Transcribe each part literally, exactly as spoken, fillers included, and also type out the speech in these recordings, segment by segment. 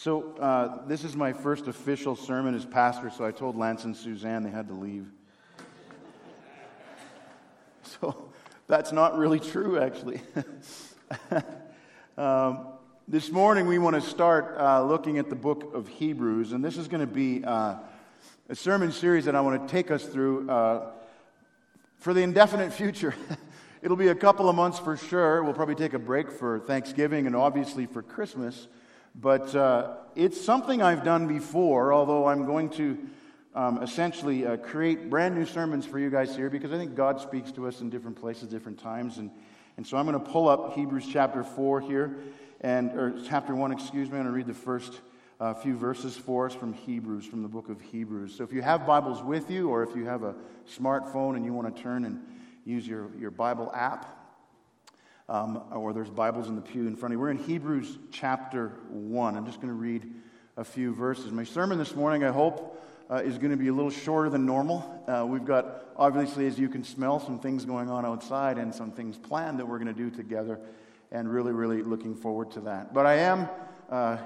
So uh, this is my first official sermon as pastor, so I told Lance and Suzanne they had to leave. So that's not really true, actually. um, this morning we want to start uh, looking at the book of Hebrews, and this is going to be uh, a sermon series that I want to take us through uh, for the indefinite future. It'll be a couple of months for sure. We'll probably take a break for Thanksgiving and obviously for Christmas. But uh, it's something I've done before, although I'm going to um, essentially uh, create brand new sermons for you guys here because I think God speaks to us in different places, different times. And, and so I'm going to pull up Hebrews chapter four here, and or chapter one, excuse me. I'm going to read the first uh, few verses for us from Hebrews, from the book of Hebrews. So if you have Bibles with you, or if you have a smartphone and you want to turn and use your, your Bible app, Um, or there's Bibles in the pew in front of you. We're in Hebrews chapter one. I'm just going to read a few verses. My sermon this morning, I hope, uh, is going to be a little shorter than normal. Uh, we've got, obviously, as you can smell, some things going on outside and some things planned that we're going to do together, and really, really looking forward to that. But I am, uh,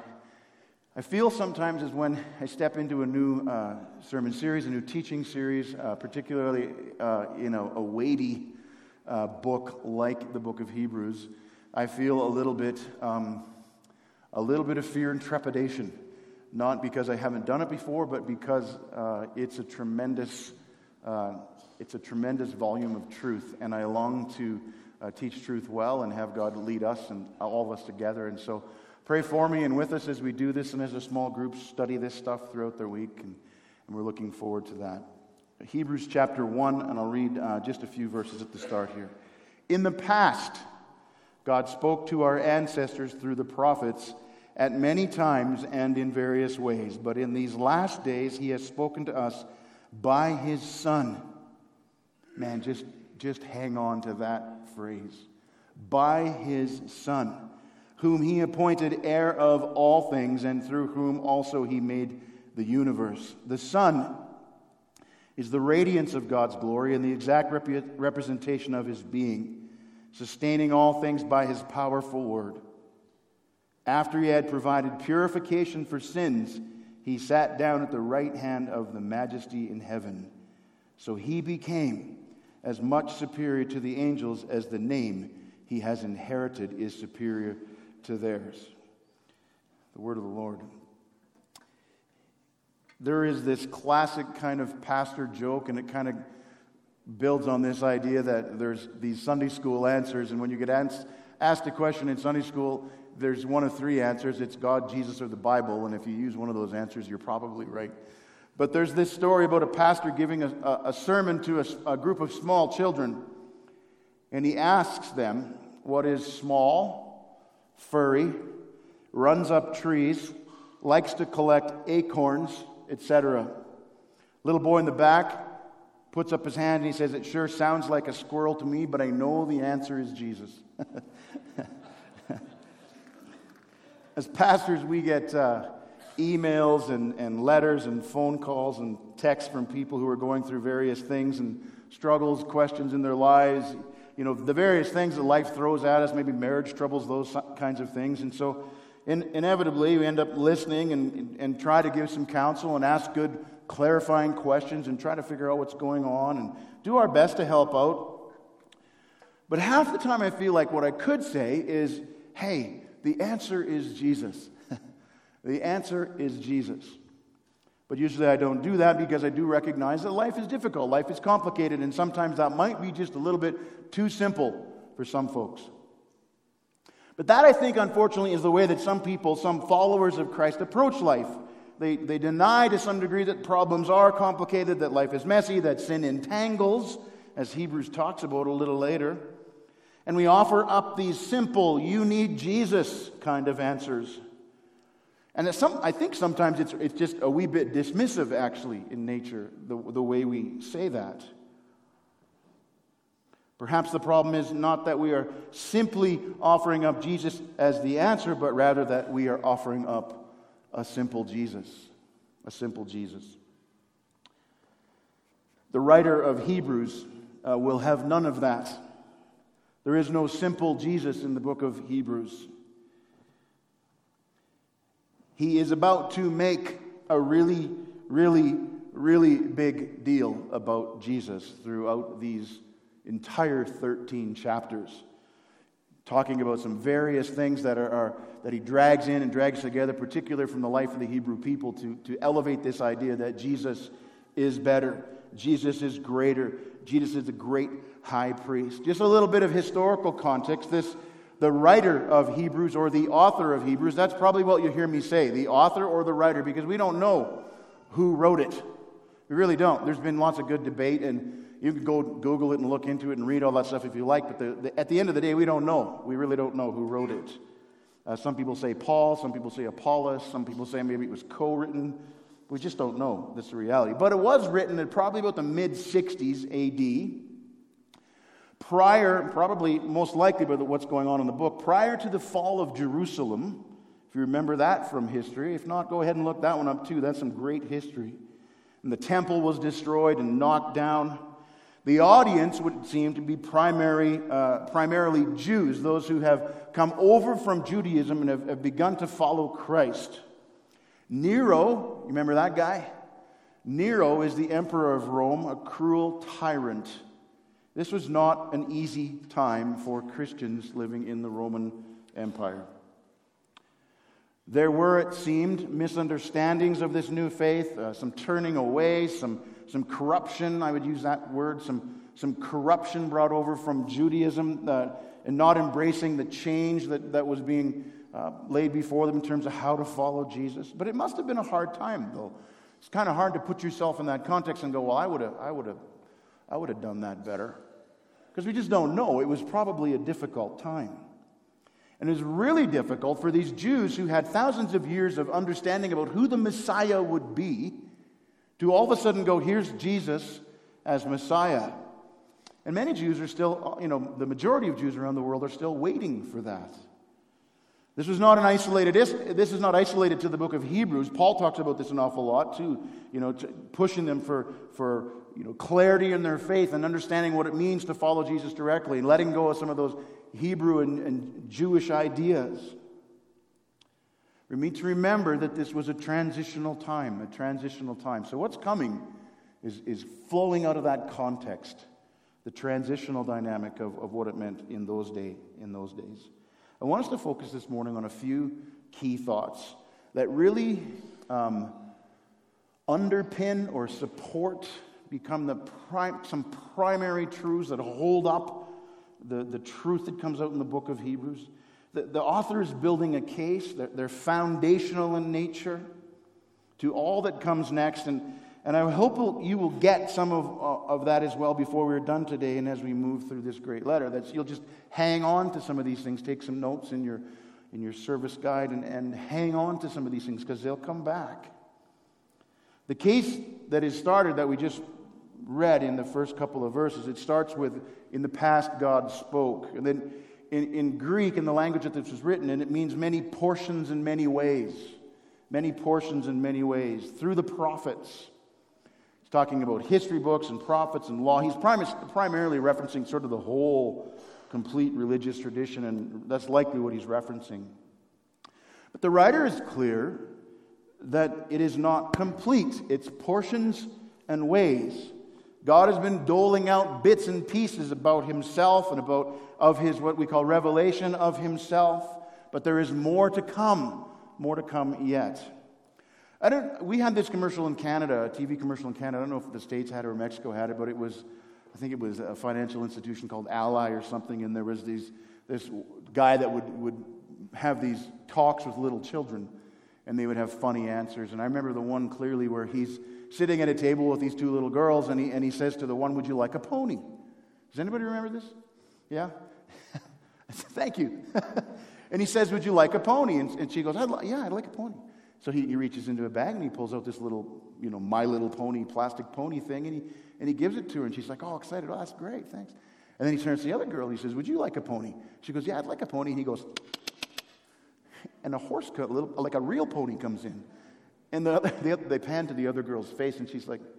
I feel sometimes as when I step into a new uh, sermon series, a new teaching series, uh, particularly, uh, you know, a weighty Uh, book like the book of Hebrews, I feel a little bit, um, a little bit of fear and trepidation, not because I haven't done it before, but because uh, it's a tremendous, uh, it's a tremendous volume of truth, and I long to uh, teach truth well and have God lead us and all of us together. And so, pray for me and with us as we do this, and as a small group study this stuff throughout the week, and, and we're looking forward to that. Hebrews chapter one, and I'll read uh, just a few verses at the start here. In the past, God spoke to our ancestors through the prophets at many times and in various ways. But in these last days, He has spoken to us by His Son. Man, just, just hang on to that phrase. By His Son, whom He appointed heir of all things, and through whom also He made the universe. The Son is the radiance of God's glory and the exact rep- representation of His being, sustaining all things by His powerful word. After He had provided purification for sins, He sat down at the right hand of the Majesty in heaven. So He became as much superior to the angels as the name He has inherited is superior to theirs. The word of the Lord. There is this classic kind of pastor joke, and it kind of builds on this idea that there's these Sunday school answers, and when you get asked, asked a question in Sunday school, there's one of three answers. It's God, Jesus, or the Bible, and if you use one of those answers, you're probably right. But there's this story about a pastor giving a, a, a sermon to a, a group of small children, and he asks them, what is small, furry, runs up trees, likes to collect acorns, et cetera. Little boy in the back puts up his hand and he says, it sure sounds like a squirrel to me, but I know the answer is Jesus. As pastors, we get uh, emails and, and letters and phone calls and texts from people who are going through various things and struggles, questions in their lives. You know, the various things that life throws at us, maybe marriage troubles, those kinds of things. And so In, inevitably, we end up listening and, and, and try to give some counsel and ask good clarifying questions and try to figure out what's going on and do our best to help out. But half the time I feel like what I could say is, hey, the answer is Jesus. The answer is Jesus. But usually I don't do that because I do recognize that life is difficult, life is complicated, and sometimes that might be just a little bit too simple for some folks. But that, I think, unfortunately, is the way that some people, some followers of Christ, approach life. They, they deny to some degree that problems are complicated, that life is messy, that sin entangles, as Hebrews talks about a little later. And we offer up these simple, you need Jesus kind of answers. And some, I think sometimes it's, it's just a wee bit dismissive, actually, in nature, the, the way we say that. Perhaps the problem is not that we are simply offering up Jesus as the answer, but rather that we are offering up a simple Jesus. A simple Jesus. The writer of Hebrews uh, will have none of that. There is no simple Jesus in the book of Hebrews. he is about to make a really, really, really big deal about Jesus throughout these entire thirteen chapters, talking about some various things that are, are that he drags in and drags together, particularly from the life of the Hebrew people, to, to elevate this idea that Jesus is better, Jesus is greater, Jesus is a great high priest. Just a little bit of historical context. This, the writer of Hebrews, or the author of Hebrews, that's probably what you hear me say, the author or the writer, because we don't know who wrote it. We really don't. There's been lots of good debate, and you can go Google it and look into it and read all that stuff if you like, but the, the, at the end of the day, we don't know. We really don't know who wrote it. Uh, some people say Paul, some people say Apollos, some people say maybe it was co-written. We just don't know. That's the reality. But it was written at probably about the mid-sixties A D, prior, probably most likely by what's going on in the book, prior to the fall of Jerusalem. If you remember that from history. If not, go ahead and look that one up too. That's some great history. And the temple was destroyed and knocked down. The audience would seem to be primary, uh, primarily Jews, those who have come over from Judaism and have, have begun to follow Christ. Nero, you remember that guy? Nero is the emperor of Rome, a cruel tyrant. This was not an easy time for Christians living in the Roman Empire. There were, it seemed, misunderstandings of this new faith, uh, some turning away, some, some corruption, I would use that word, some, some corruption brought over from Judaism, uh, and not embracing the change that, that was being uh, laid before them in terms of how to follow Jesus. But it must have been a hard time, though. It's kind of hard to put yourself in that context and go, well, I would have, I would have, I would have done that better. Because we just don't know. It was probably a difficult time. And it was really difficult for these Jews who had thousands of years of understanding about who the Messiah would be to all of a sudden go, here's Jesus as Messiah. And many Jews are still, you know, the majority of Jews around the world are still waiting for that. This was not an isolated, this is not isolated to the book of Hebrews. Paul talks about this an awful lot too, you know, pushing them for, for you know, clarity in their faith and understanding what it means to follow Jesus directly and letting go of some of those Hebrew and, and Jewish ideas. We need to remember that this was a transitional time, a transitional time. So what's coming is, is flowing out of that context, the transitional dynamic of, of what it meant in those day, in those days. I want us to focus this morning on a few key thoughts that really um, underpin or support, become the prim- some primary truths that hold up the, the truth that comes out in the book of Hebrews. The, the author is building a case. They're, they're foundational in nature to all that comes next. And, and I hope you will get some of, uh, of that as well before we're done today and as we move through this great letter. That you'll just hang on to some of these things, take some notes in your, in your service guide, and, and hang on to some of these things because they'll come back. The case that is started that we just read in the first couple of verses, it starts with, in the past God spoke. And then in, in Greek, in the language that this was written, and it means many portions in many ways. Many portions in many ways. Through the prophets. He's talking about history books and prophets and law. He's prim- primarily referencing sort of the whole complete religious tradition, and that's likely what he's referencing. But the writer is clear that it is not complete. It's portions and ways. God has been doling out bits and pieces about himself and about of his what we call revelation of himself, but there is more to come, more to come yet. I don't. We had this commercial in Canada, a T V commercial in Canada. I don't know if the States had it or Mexico had it, but it was, I think it was a financial institution called Ally or something, and there was these this guy that would would have these talks with little children, and they would have funny answers. And I remember the one clearly where he's sitting at a table with these two little girls, and he, and he says to the one, would you like a pony? Does anybody remember this? Yeah? Thank you. And he says, would you like a pony? And, and she goes, I'd li- yeah, I'd like a pony. So he, he reaches into a bag, and he pulls out this little, you know, My Little Pony plastic pony thing, and he, and he gives it to her, and she's like, oh, excited. Oh, that's great, thanks. And then he turns to the other girl, and he says, would you like a pony? She goes, yeah, I'd like a pony. And he goes, and a horse, a little, like a real pony comes in. And the other, the, they pan to the other girl's face, and she's like,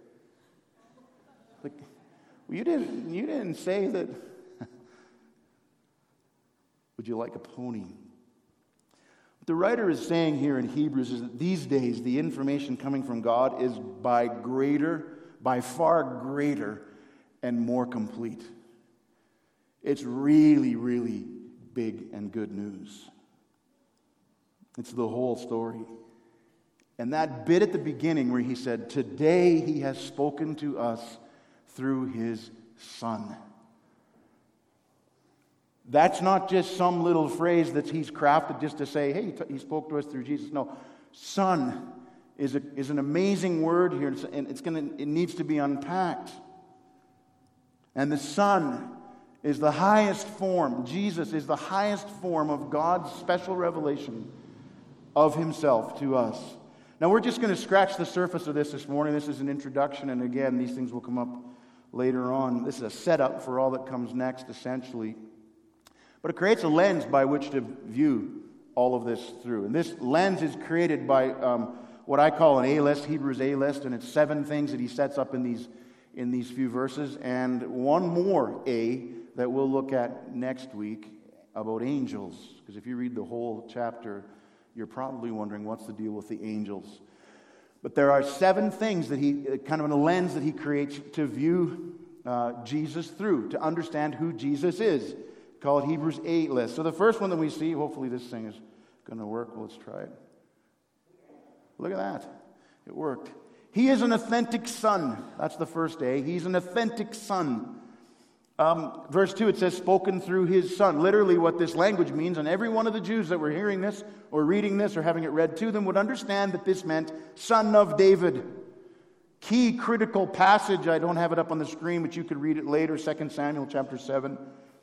like well, you didn't, you didn't say that. Would you like a pony? What the writer is saying here in Hebrews is that these days the information coming from God is by greater, by far greater and more complete. It's really, really big and good news. It's the whole story. And that bit at the beginning where he said, "Today he has spoken to us through his Son." That's not just some little phrase that he's crafted just to say, hey, he spoke to us through Jesus. No, Son is, a, is an amazing word here, and it's gonna, it needs to be unpacked. And the Son is the highest form. Jesus is the highest form of God's special revelation of himself to us. Now, we're just going to scratch the surface of this this morning. This is an introduction, and again, these things will come up later on. This is a setup for all that comes next, essentially. But it creates a lens by which to view all of this through. And this lens is created by um, what I call an A-list, Hebrews A-list, and it's seven things that he sets up in these, in these few verses, and one more A that we'll look at next week about angels. Because if you read the whole chapter, you're probably wondering what's the deal with the angels. But there are seven things that he, kind of in a lens that he creates to view uh, Jesus through, to understand who Jesus is. Call it Hebrews eight list. So the first one that we see, hopefully this thing is going to work. Well, let's try it. Look at that. It worked. He is an authentic son. That's the first A. He's an authentic son. Um, verse two, it says, spoken through his Son. Literally what this language means, and every one of the Jews that were hearing this or reading this or having it read to them would understand that this meant Son of David. Key critical passage. I don't have it up on the screen, but you could read it later, Second Samuel chapter seven.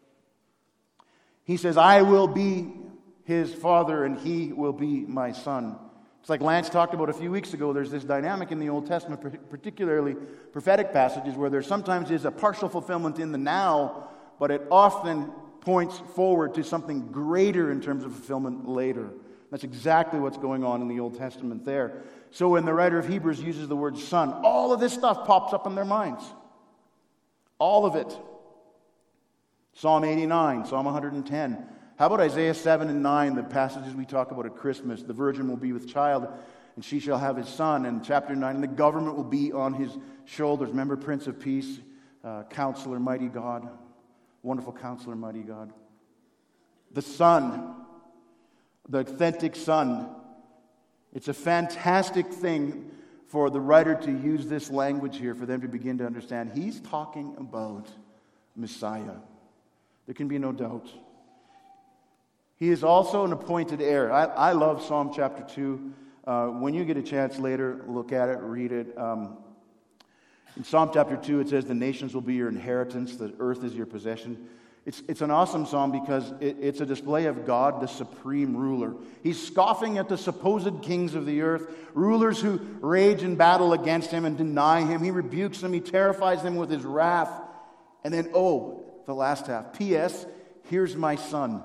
He says, I will be his father and he will be my son. It's like Lance talked about a few weeks ago. There's this dynamic in the Old Testament, particularly prophetic passages, where there sometimes is a partial fulfillment in the now, but it often points forward to something greater in terms of fulfillment later. That's exactly what's going on in the Old Testament there. So when the writer of Hebrews uses the word son, all of this stuff pops up in their minds. All of it. Psalm eighty-nine, Psalm one hundred ten. How about Isaiah seven and nine, the passages we talk about at Christmas? The virgin will be with child, and she shall have his son. And chapter nine, and the government will be on his shoulders. Remember, Prince of Peace, uh, Counselor, Mighty God. Wonderful Counselor, Mighty God. The Son, the authentic Son. It's a fantastic thing for the writer to use this language here for them to begin to understand. He's talking about Messiah. There can be no doubt. He is also an appointed heir. I, I love Psalm chapter two. Uh, when you get a chance later, look at it, read it. Um, in Psalm chapter two, it says, the nations will be your inheritance, the earth is your possession. It's, it's an awesome psalm because it, it's a display of God, the supreme ruler. He's scoffing at the supposed kings of the earth, rulers who rage in battle against him and deny him. He rebukes them, he terrifies them with his wrath. And then, oh, the last half. P S. Here's my son.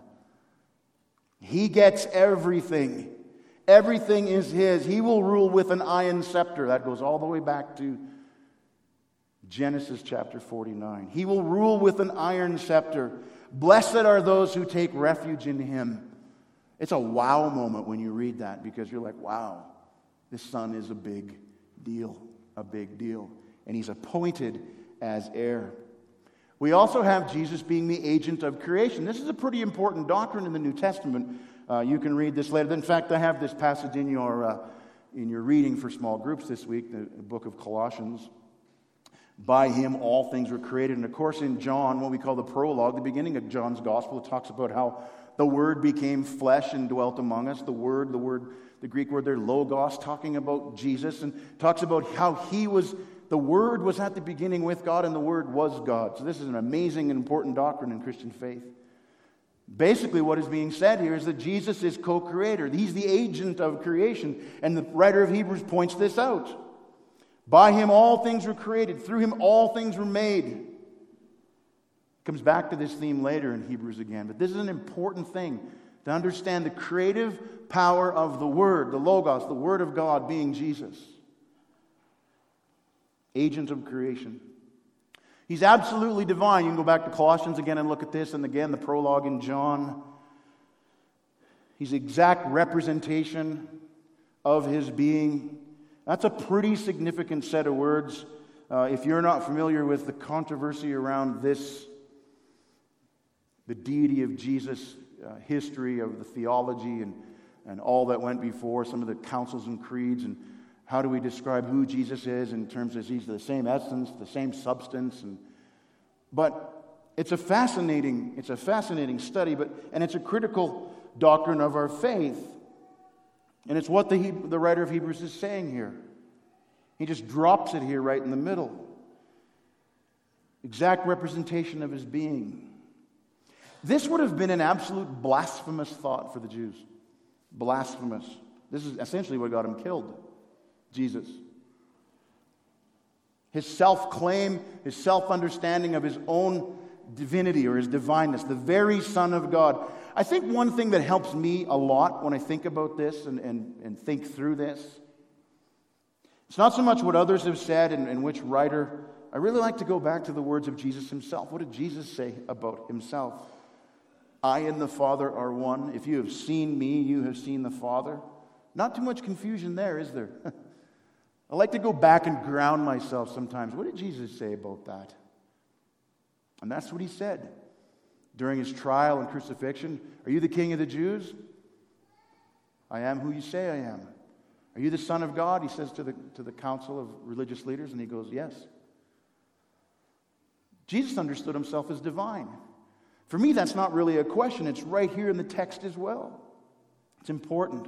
He gets everything. Everything is his. He will rule with an iron scepter. That goes all the way back to Genesis chapter forty-nine. He will rule with an iron scepter. Blessed are those who take refuge in him. It's a wow moment when you read that because you're like, wow, this son is a big deal. A big deal. And he's appointed as heir. We also have Jesus being the agent of creation. This is a pretty important doctrine in the New Testament. Uh, you can read this later. In fact, I have this passage in your uh, in your reading for small groups this week, the book of Colossians. By him all things were created. And of course in John, what we call the prologue, the beginning of John's gospel, it talks about how the Word became flesh and dwelt among us. The Word, the word, the Greek word there, logos, talking about Jesus, and talks about how he was... The Word was at the beginning with God, and the Word was God. So this is an amazing and important doctrine in Christian faith. Basically, what is being said here is that Jesus is co-creator. He's the agent of creation, and the writer of Hebrews points this out. By him all things were created. Through him all things were made. Comes back to this theme later in Hebrews again. But this is an important thing to understand the creative power of the Word, the Logos, the Word of God being Jesus. Agent of creation. He's absolutely divine. You can go back to Colossians again and look at this, and again the prologue in John. He's exact representation of his being. That's a pretty significant set of words. Uh, if you're not familiar with the controversy around this, the deity of Jesus, uh, history of the theology and, and all that went before, some of the councils and creeds, and how do we describe who Jesus is in terms of he's the same essence, the same substance. And, but it's a fascinating, it's a fascinating study, but and it's a critical doctrine of our faith. And it's what the, the writer of Hebrews is saying here. He just drops it here right in the middle. Exact representation of his being. This would have been an absolute blasphemous thought for the Jews. Blasphemous. This is essentially what got him killed. Jesus. His self-claim, his self-understanding of his own divinity or his divineness, the very Son of God. I think one thing that helps me a lot when I think about this and, and, and think through this, it's not so much what others have said and, and which writer. I really like to go back to the words of Jesus himself. What did Jesus say about himself? I and the Father are one. If you have seen me, you have seen the Father. Not too much confusion there, is there? I like to go back and ground myself sometimes. What did Jesus say about that? And that's what he said during his trial and crucifixion. Are you the King of the Jews? I am who you say I am. Are you the Son of God? He says to the, to the council of religious leaders, and he goes, yes. Jesus understood himself as divine. For me, that's not really a question. It's right here in the text as well. It's important.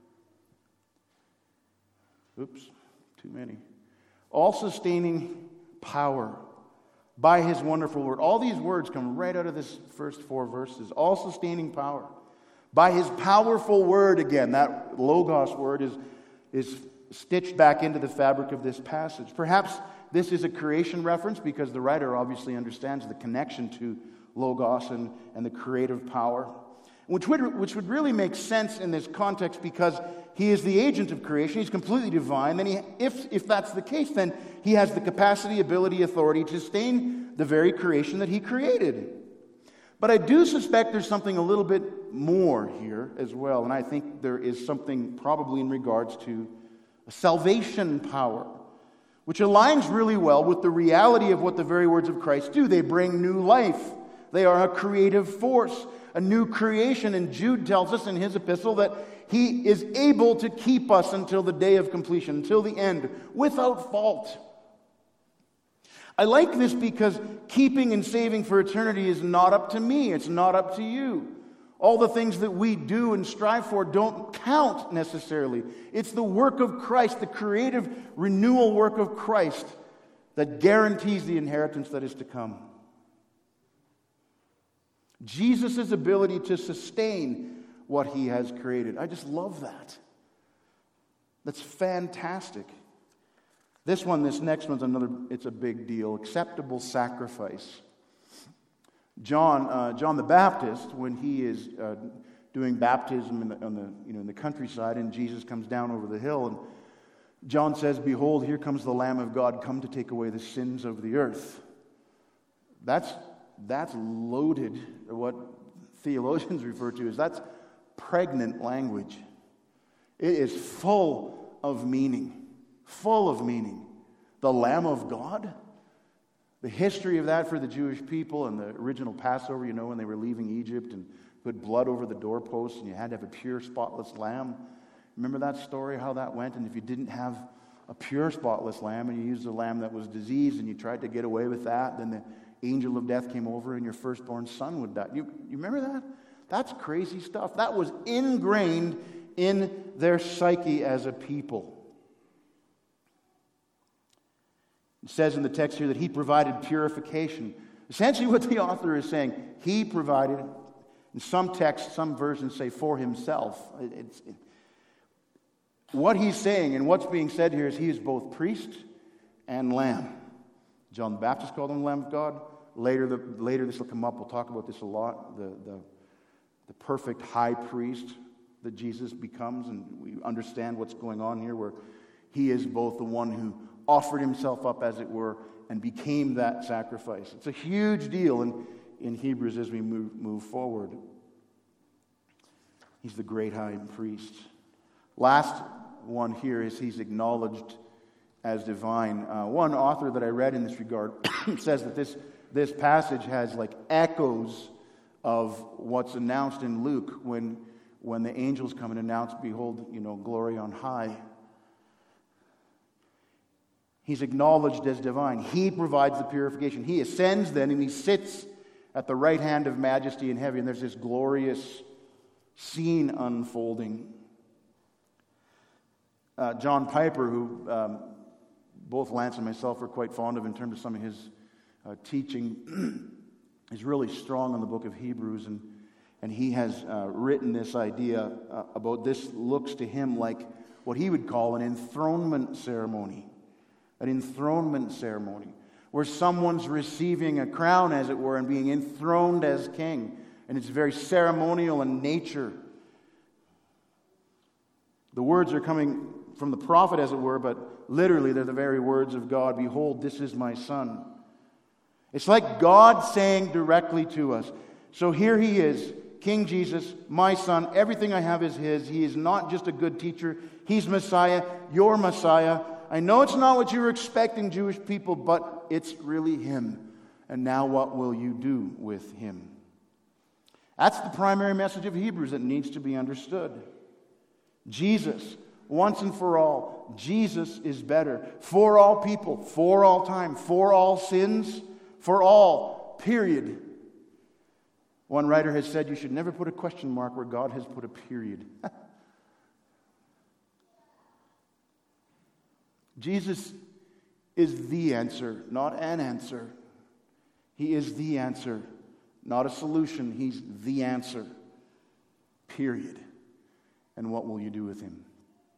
Oops, too many. All sustaining power by his wonderful word. All these words come right out of this first four verses. All sustaining power. By his powerful word, again, that logos word is, is stitched back into the fabric of this passage. Perhaps this is a creation reference because the writer obviously understands the connection to logos and, and the creative power, which would, which would really make sense in this context because he is the agent of creation. He's completely divine. Then, he, if, if that's the case, then he has the capacity, ability, authority to sustain the very creation that he created. But I do suspect there's something a little bit more here as well, and I think there is something probably in regards to salvation power, which aligns really well with the reality of what the very words of Christ do. They bring new life. They are a creative force, a new creation. And Jude tells us in his epistle that he is able to keep us until the day of completion, until the end, without fault. I like this because keeping and saving for eternity is not up to me. It's not up to you. All the things that we do and strive for don't count necessarily. It's the work of Christ, the creative renewal work of Christ, that guarantees the inheritance that is to come. Jesus' ability to sustain what he has created. I just love that. That's fantastic. This one, this next one's another, it's a big deal. Acceptable sacrifice. John, uh, John the Baptist, when he is uh, doing baptism in the, on the, you know, in the countryside, and Jesus comes down over the hill, and John says, "Behold, here comes the Lamb of God, come to take away the sins of the earth." That's that's loaded. What theologians refer to as that's pregnant language. It is full of meaning, full of meaning. The Lamb of God. The history of that for the Jewish people and the original Passover, you know, when they were leaving Egypt and put blood over the doorposts and you had to have a pure, spotless lamb. Remember that story, how that went? And if you didn't have a pure, spotless lamb and you used a lamb that was diseased and you tried to get away with that, then the angel of death came over and your firstborn son would die. You, you remember that? That's crazy stuff. That was ingrained in their psyche as a people. It says in the text here that he provided purification. Essentially what the author is saying, he provided, in some texts, some versions say for himself. It's, it, what he's saying and what's being said here is he is both priest and lamb. John the Baptist called him the Lamb of God. Later, the, later this will come up. We'll talk about this a lot. The, the, the perfect high priest that Jesus becomes. And we understand what's going on here where he is both the one who offered himself up, as it were, and became that sacrifice. It's a huge deal in, in Hebrews as we move, move forward. He's the great high priest. Last one here is he's acknowledged as divine. Uh, one author that I read in this regard says that this, this passage has like echoes of what's announced in Luke when, when the angels come and announce, behold, you know, glory on high. He's acknowledged as divine. He provides the purification. He ascends then and he sits at the right hand of majesty in heaven. And there's this glorious scene unfolding. Uh, John Piper, who um, both Lance and myself are quite fond of in terms of some of his uh, teaching, is really strong on the book of Hebrews. And, and he has uh, written this idea uh, about this looks to him like what he would call an enthronement ceremony. An enthronement ceremony where someone's receiving a crown, as it were, and being enthroned as king. And it's very ceremonial in nature. The words are coming from the prophet, as it were, but literally they're the very words of God. Behold, this is my son. It's like God saying directly to us. So here he is, King Jesus, my son. Everything I have is his. He is not just a good teacher. He's Messiah, your Messiah. I know it's not what you were expecting, Jewish people, but it's really him. And now what will you do with him? That's the primary message of Hebrews that needs to be understood. Jesus, once and for all, Jesus is better. For all people, for all time, for all sins, for all, period. One writer has said you should never put a question mark where God has put a period. Jesus is the answer, not an answer. He is the answer, not a solution. He's the answer, period. And what will you do with him?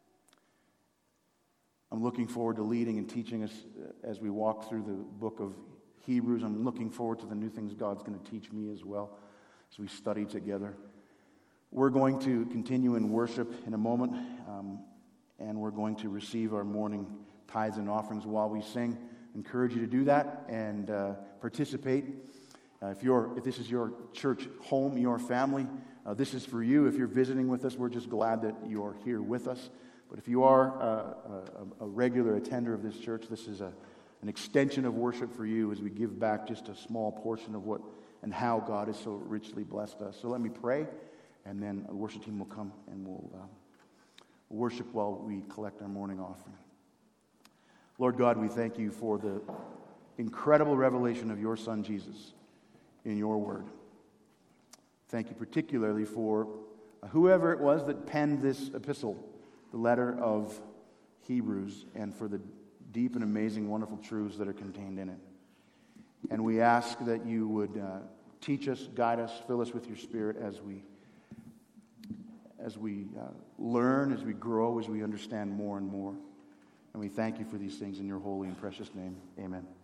I'm looking forward to leading and teaching us as we walk through the book of Hebrews. I'm looking forward to the new things God's going to teach me as well as we study together. We're going to continue in worship in a moment, um, and we're going to receive our morning tithes and offerings while we sing. I encourage you to do that and uh, participate. Uh, if you're, if this is your church home, your family, uh, this is for you. If you're visiting with us, we're just glad that you're here with us. But if you are uh, a, a regular attender of this church, this is a, an extension of worship for you as we give back just a small portion of what and how God has so richly blessed us. So let me pray, and then the worship team will come and we'll uh, worship while we collect our morning offering. Lord God, we thank you for the incredible revelation of your Son, Jesus, in your word. Thank you particularly for whoever it was that penned this epistle, the letter of Hebrews, and for the deep and amazing, wonderful truths that are contained in it. And we ask that you would uh, teach us, guide us, fill us with your Spirit as we, as we uh, learn, as we grow, as we understand more and more. And we thank you for these things in your holy and precious name. Amen.